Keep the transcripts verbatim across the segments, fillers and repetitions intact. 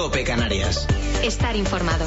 COPE Canarias. Estar informado.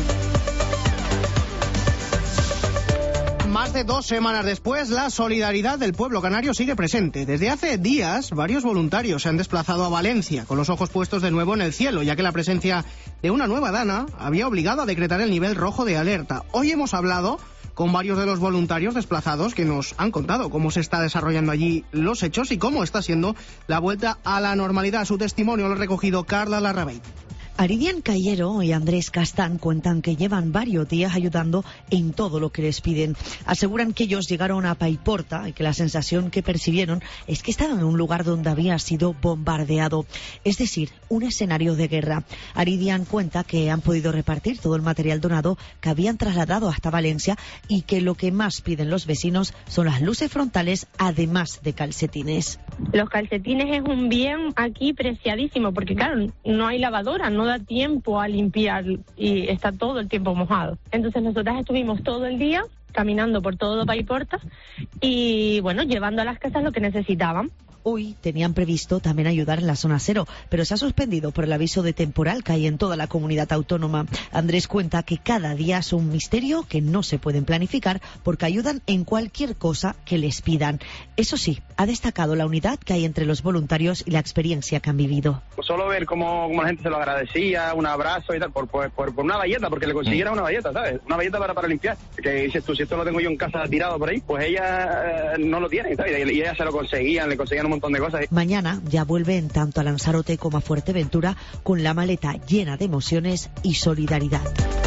Más de dos semanas después, la solidaridad del pueblo canario sigue presente. Desde hace días, varios voluntarios se han desplazado a Valencia, con los ojos puestos de nuevo en el cielo, ya que la presencia de una nueva dana había obligado a decretar el nivel rojo de alerta. Hoy hemos hablado con varios de los voluntarios desplazados que nos han contado cómo se está desarrollando allí los hechos y cómo está siendo la vuelta a la normalidad. Su testimonio lo ha recogido Carla Larrabey. Aridian Cayero y Andrés Castán cuentan que llevan varios días ayudando en todo lo que les piden. Aseguran que ellos llegaron a Paiporta y que la sensación que percibieron es que estaban en un lugar donde había sido bombardeado, es decir, un escenario de guerra. Aridian cuenta que han podido repartir todo el material donado que habían trasladado hasta Valencia y que lo que más piden los vecinos son las luces frontales, además de calcetines. Los calcetines es un bien aquí preciadísimo porque, claro, no hay lavadora, no da tiempo a limpiar y está todo el tiempo mojado. Entonces nosotras estuvimos todo el día caminando por todo Paiporta y, bueno, llevando a las casas lo que necesitaban. Hoy tenían previsto también ayudar en la zona cero, pero se ha suspendido por el aviso de temporal que hay en toda la comunidad autónoma. Andrés cuenta que cada día es un misterio que no se pueden planificar porque ayudan en cualquier cosa que les pidan. Eso sí, ha destacado la unidad que hay entre los voluntarios y la experiencia que han vivido. Pues solo ver cómo, cómo la gente se lo agradecía, un abrazo y tal, por, por, por, por una bayeta, porque le consiguiera una bayeta, ¿sabes? Una bayeta para, para limpiar. Que dices tú, si esto lo tengo yo en casa tirado por ahí, pues ella eh, no lo tiene, ¿sabes? Y ella se lo conseguían, le conseguían un montón de cosas. Mañana ya vuelven tanto a Lanzarote como a Fuerteventura con la maleta llena de emociones y solidaridad.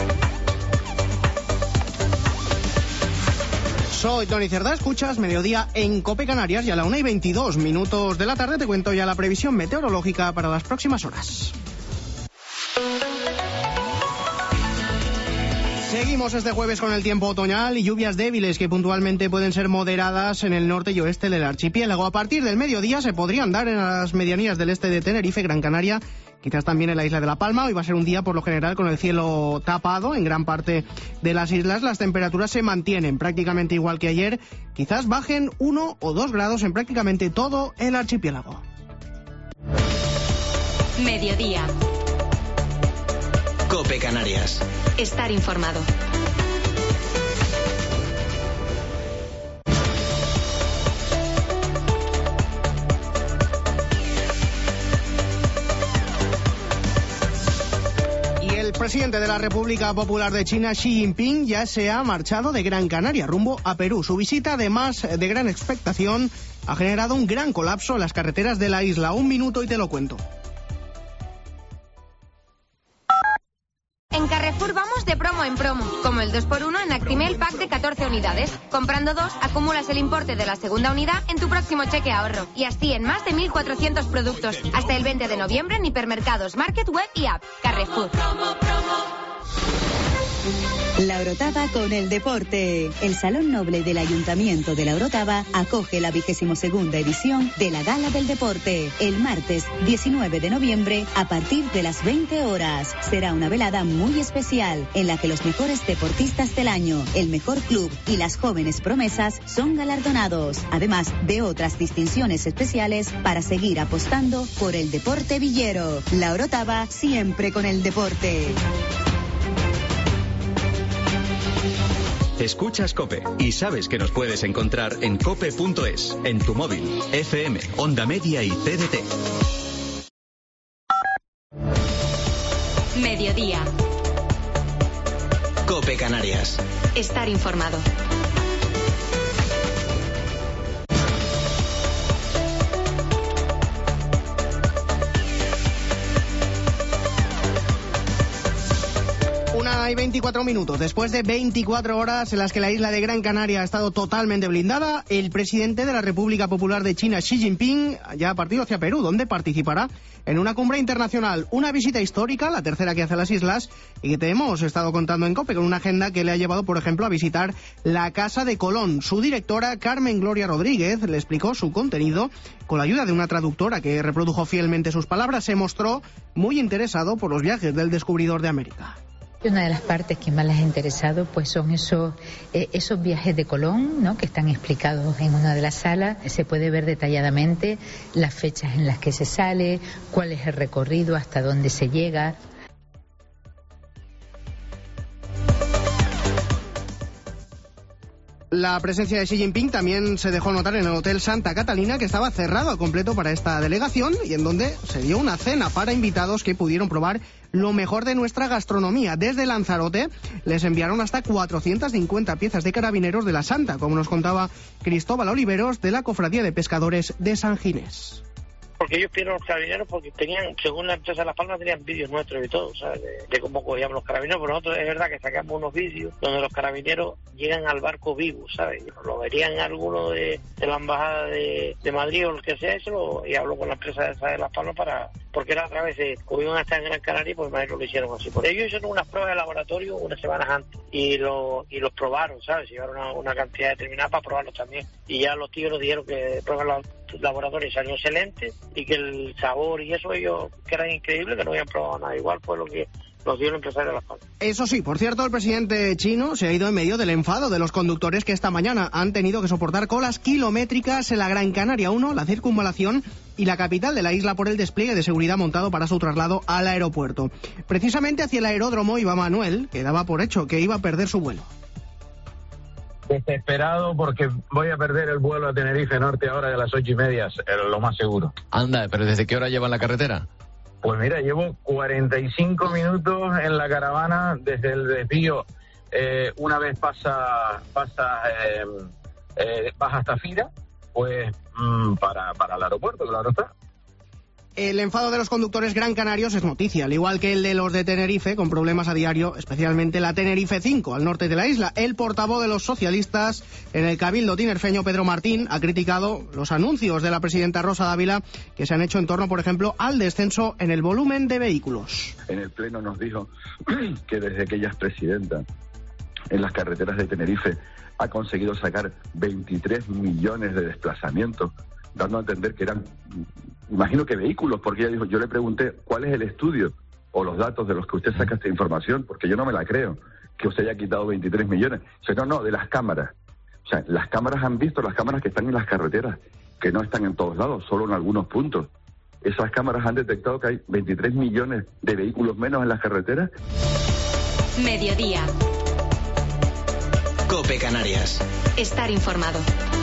Soy Tony Cerdá, escuchas Mediodía en COPE Canarias y a la una y veintidós minutos de la tarde te cuento ya la previsión meteorológica para las próximas horas. Seguimos este jueves con el tiempo otoñal y lluvias débiles que puntualmente pueden ser moderadas en el norte y oeste del archipiélago. A partir del mediodía se podrían dar en las medianías del este de Tenerife, Gran Canaria, quizás también en la isla de La Palma. Hoy va a ser un día por lo general con el cielo tapado en gran parte de las islas. Las temperaturas se mantienen prácticamente igual que ayer. Quizás bajen uno o dos grados en prácticamente todo el archipiélago. Mediodía. COPE Canarias. Estar informado. Y el presidente de la República Popular de China, Xi Jinping, ya se ha marchado de Gran Canaria rumbo a Perú. Su visita, además de gran expectación, ha generado un gran colapso en las carreteras de la isla. Un minuto y te lo cuento. En Carrefour vamos de promo en promo, como el dos por uno en Actimel Pack de catorce unidades. Comprando dos, acumulas el importe de la segunda unidad en tu próximo cheque ahorro. Y así en más de mil cuatrocientos productos. Hasta el veinte de noviembre en hipermercados, market, web y app. Carrefour. La Orotava con el deporte. El Salón Noble del Ayuntamiento de La Orotava acoge la vigésimo segunda edición de la Gala del Deporte. El martes diecinueve de noviembre a partir de las veinte horas. Será una velada muy especial en la que los mejores deportistas del año, el mejor club y las jóvenes promesas son galardonados. Además de otras distinciones especiales para seguir apostando por el deporte villero. La Orotava siempre con el deporte. Escuchas COPE y sabes que nos puedes encontrar en cope punto es, en tu móvil, F M, Onda Media y T D T. Mediodía. COPE Canarias. Estar informado. Una y veinticuatro minutos. Después de veinticuatro horas en las que la isla de Gran Canaria ha estado totalmente blindada, el presidente de la República Popular de China, Xi Jinping, ya ha partido hacia Perú, donde participará en una cumbre internacional. Una visita histórica, la tercera que hace a las islas, y que te hemos estado contando en COPE, con una agenda que le ha llevado, por ejemplo, a visitar la Casa de Colón. Su directora, Carmen Gloria Rodríguez, le explicó su contenido con la ayuda de una traductora que reprodujo fielmente sus palabras. Se mostró muy interesado por los viajes del descubridor de América. Una de las partes que más les ha interesado pues son esos, eh, esos viajes de Colón, ¿no?, que están explicados en una de las salas. Se puede ver detalladamente las fechas en las que se sale, cuál es el recorrido, hasta dónde se llega. La presencia de Xi Jinping también se dejó notar en el Hotel Santa Catalina, que estaba cerrado a completo para esta delegación y en donde se dio una cena para invitados que pudieron probar lo mejor de nuestra gastronomía. Desde Lanzarote les enviaron hasta cuatrocientas cincuenta piezas de carabineros de la Santa, como nos contaba Cristóbal Oliveros de la Cofradía de Pescadores de San Ginés. Porque ellos pidieron los carabineros porque tenían, según la empresa de Las Palmas, tenían vídeos nuestros y todo, ¿sabes? De, de cómo cogíamos los carabineros. Pero nosotros es verdad que sacamos unos vídeos donde los carabineros llegan al barco vivo, ¿sabes? Lo verían alguno de, de la embajada de, de Madrid o lo que sea, eso lo, y hablo con la empresa de, de Las Palmas para, porque era a través de, como iban a estar en Gran Canaria, pues más lo hicieron así. Por ello hicieron unas pruebas de laboratorio unas semanas antes y, lo, y los probaron, ¿sabes? Llevaron una, una cantidad determinada para probarlos también. Y ya los tíos nos dijeron que prueban los laboratorio salió excelente y que el sabor y eso ellos que era increíble, que no habían probado nada igual, fue lo que nos dio el empresario de Las Palmas. Eso sí, por cierto, el presidente chino se ha ido en medio del enfado de los conductores que esta mañana han tenido que soportar colas kilométricas en la Gran Canaria uno, la circunvalación y la capital de la isla por el despliegue de seguridad montado para su traslado al aeropuerto. Precisamente hacia el aeródromo iba Manuel, que daba por hecho que iba a perder su vuelo. Desesperado porque voy a perder el vuelo a Tenerife Norte ahora de las ocho y media, lo más seguro. Anda, ¿pero desde qué hora llevan la carretera? Pues mira, llevo cuarenta y cinco minutos en la caravana desde el desvío. Eh, una vez pasa, pasa eh, eh, baja hasta Fira, pues mmm, para, para el aeropuerto, claro está. El enfado de los conductores gran canarios es noticia, al igual que el de los de Tenerife, con problemas a diario, especialmente la Tenerife cinco, al norte de la isla. El portavoz de los socialistas en el Cabildo tinerfeño, Pedro Martín, ha criticado los anuncios de la presidenta Rosa Dávila que se han hecho en torno, por ejemplo, al descenso en el volumen de vehículos. En el Pleno nos dijo que desde que ella es presidenta, en las carreteras de Tenerife ha conseguido sacar veintitrés millones de desplazamientos, dando a entender que eran, imagino que vehículos, porque ella dijo, yo le pregunté cuál es el estudio o los datos de los que usted saca esta información, porque yo no me la creo, que usted haya quitado veintitrés millones. O sea, no, no, de las cámaras. O sea, las cámaras han visto, las cámaras que están en las carreteras, que no están en todos lados, solo en algunos puntos. Esas cámaras han detectado que hay veintitrés millones de vehículos menos en las carreteras. Mediodía. COPE Canarias. Estar informado.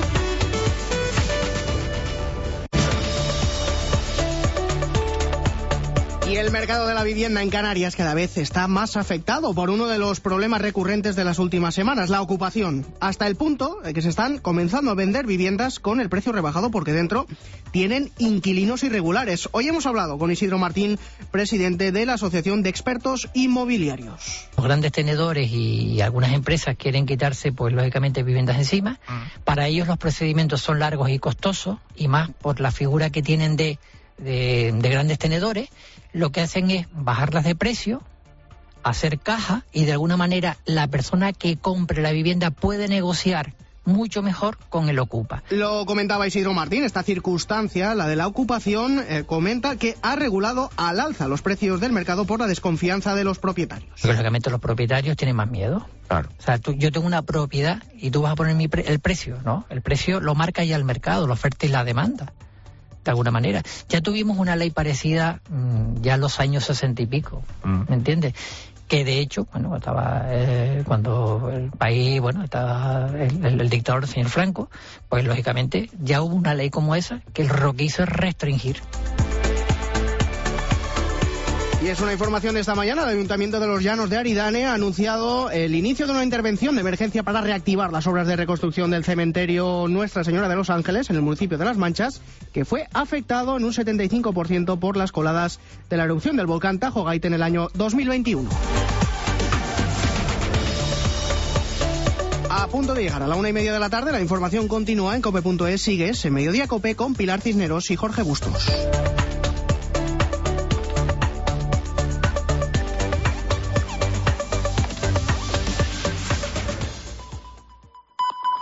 Y el mercado de la vivienda en Canarias cada vez está más afectado por uno de los problemas recurrentes de las últimas semanas, la ocupación. Hasta el punto de que se están comenzando a vender viviendas con el precio rebajado porque dentro tienen inquilinos irregulares. Hoy hemos hablado con Isidro Martín, presidente de la Asociación de Expertos Inmobiliarios. Los grandes tenedores y algunas empresas quieren quitarse, pues lógicamente, viviendas encima. Mm. Para ellos los procedimientos son largos y costosos, y más por la figura que tienen de, de, de grandes tenedores. Lo que hacen es bajarlas de precio, hacer caja y de alguna manera la persona que compre la vivienda puede negociar mucho mejor con el ocupa. Lo comentaba Isidro Martín, esta circunstancia, la de la ocupación, eh, comenta que ha regulado al alza los precios del mercado por la desconfianza de los propietarios. Porque lógicamente los propietarios tienen más miedo. Claro. O sea, tú, yo tengo una propiedad y tú vas a poner mi pre- el precio, ¿no? El precio lo marca ya el mercado, la oferta y la demanda. De alguna manera. Ya tuvimos una ley parecida mmm, ya en los años sesenta y pico, mm. ¿me entiendes? Que de hecho, bueno, estaba eh, cuando el país, bueno, estaba el, el, el dictador, el señor Franco, pues lógicamente ya hubo una ley como esa que lo que hizo es restringir. Y es una información de esta mañana. El Ayuntamiento de los Llanos de Aridane ha anunciado el inicio de una intervención de emergencia para reactivar las obras de reconstrucción del cementerio Nuestra Señora de los Ángeles en el municipio de Las Manchas, que fue afectado en un setenta y cinco por ciento por las coladas de la erupción del volcán Tajo Gaite en el año dos mil veintiuno. A punto de llegar a la una y media de la tarde, la información continúa en cope punto es. Sigues en Mediodía Cope con Pilar Cisneros y Jorge Bustos.